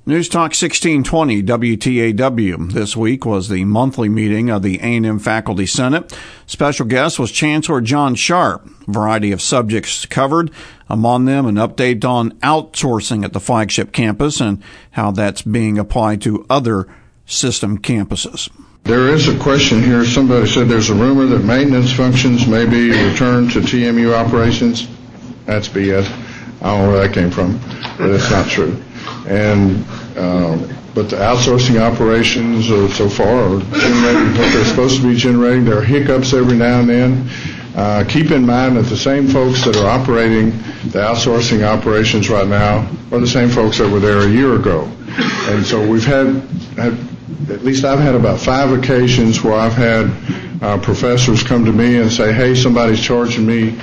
News Talk 1620 WTAW. This week was the monthly meeting of the A&M Faculty Senate. Special guest was Chancellor John Sharp. A variety of subjects covered, among them an update on outsourcing at the flagship campus and how that's being applied to other system campuses. There is a question here. Somebody said there's a rumor that maintenance functions may be returned to TMU operations. That's BS. I don't know where that came from, but it's not true. And but the outsourcing operations so far are generating what they're supposed to be generating. There are hiccups every now and then. Keep in mind that the same folks that are operating the outsourcing operations right now are the same folks that were there a year ago. And so we've had at least I've had about 5 occasions where I've had professors come to me and say, "Hey, somebody's charging me,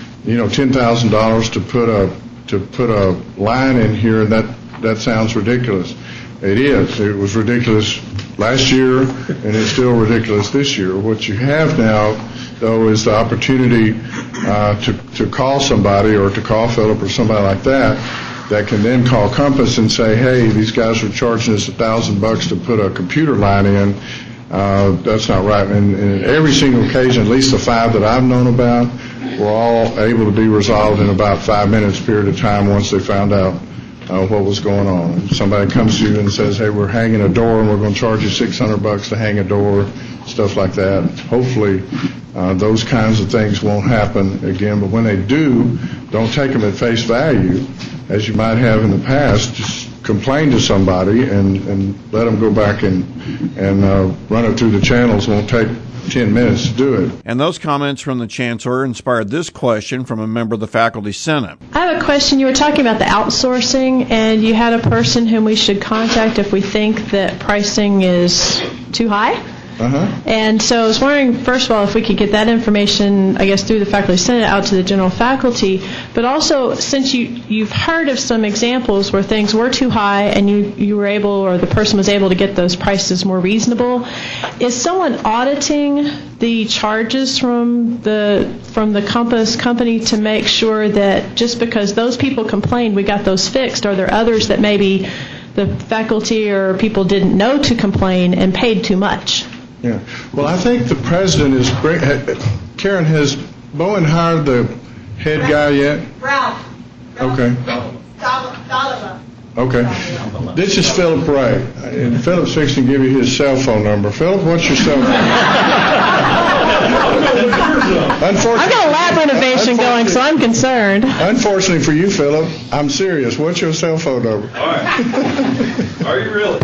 $10,000 to put a line in here, and that sounds ridiculous." It is. It was ridiculous last year, and it's still ridiculous this year. What you have now, though, is the opportunity to call somebody or to call Philip or somebody like that can then call Compass and say, "Hey, these guys are charging us $1,000 to put a computer line in. That's not right." And every single occasion, at least the 5 that I've known about, were all able to be resolved in about 5 minutes period of time once they found out what was going on. If somebody comes to you and says, "Hey, we're hanging a door and we're going to charge you $600 to hang a door," stuff like that. Hopefully, those kinds of things won't happen again. But when they do, don't take them at face value, as you might have in the past. Just complain to somebody and let them go back and run it through the channels. It won't take 10 minutes to do it. And those comments from the Chancellor inspired this question from a member of the Faculty Senate. I have a question. You were talking about the outsourcing, and you had a person whom we should contact if we think that pricing is too high. And so I was wondering, first of all, if we could get that information, I guess, through the Faculty Senate out to the general faculty. But also, since you've heard of some examples where things were too high and you were able, or the person was able to get those prices more reasonable, is someone auditing the charges from the Compass company to make sure that just because those people complained, we got those fixed? Are there others that maybe the faculty or people didn't know to complain and paid too much? Yeah. Well, I think the president is Karen, has Bowen hired the head guy yet? Ralph. Okay. Donovan. Okay. This is Philip Ray, and Philip's fixing to give you his cell phone number. Philip, what's your cell phone? I've got a lab renovation going, so I'm concerned. Unfortunately for you, Philip, I'm serious. What's your cell phone number? All right. Are you really?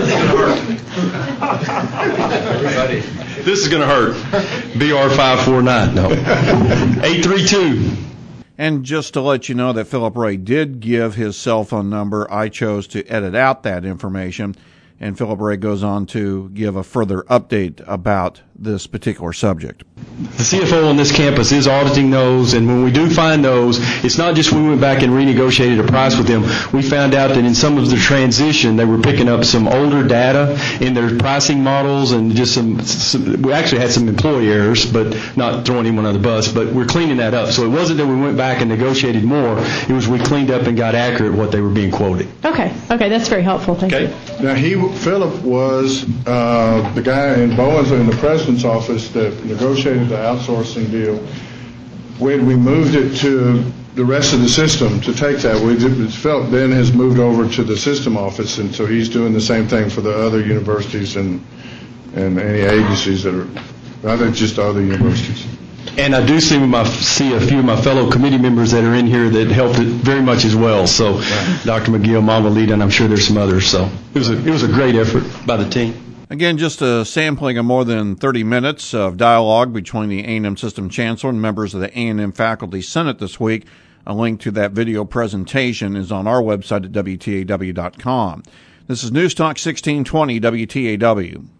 Everybody. This is going to hurt. BR549. No. 832. And just to let you know that Philip Ray did give his cell phone number, I chose to edit out that information. And Philip Ray goes on to give a further update about this particular subject. The CFO on this campus is auditing those, and when we do find those, it's not just we went back and renegotiated a price with them. We found out that in some of the transition, they were picking up some older data in their pricing models, and just some we actually had some employee errors, but not throwing anyone on the bus, but we're cleaning that up. So it wasn't that we went back and negotiated more. It was we cleaned up and got accurate what they were being quoted. Okay, that's very helpful. Thank you. Now, Philip was the guy in Bowens in the president's office that negotiated the outsourcing deal. When we moved it to the rest of the system to take that, Philip then has moved over to the system office, and so he's doing the same thing for the other universities and any agencies that are, rather just other universities. And I do see a few of my fellow committee members that are in here that helped it very much as well. So Dr. McGill, Mama Lita, and I'm sure there's some others. So it was a great effort by the team. Again, just a sampling of more than 30 minutes of dialogue between the A&M System Chancellor and members of the A&M Faculty Senate this week. A link to that video presentation is on our website at WTAW.com. This is News Talk 1620 WTAW.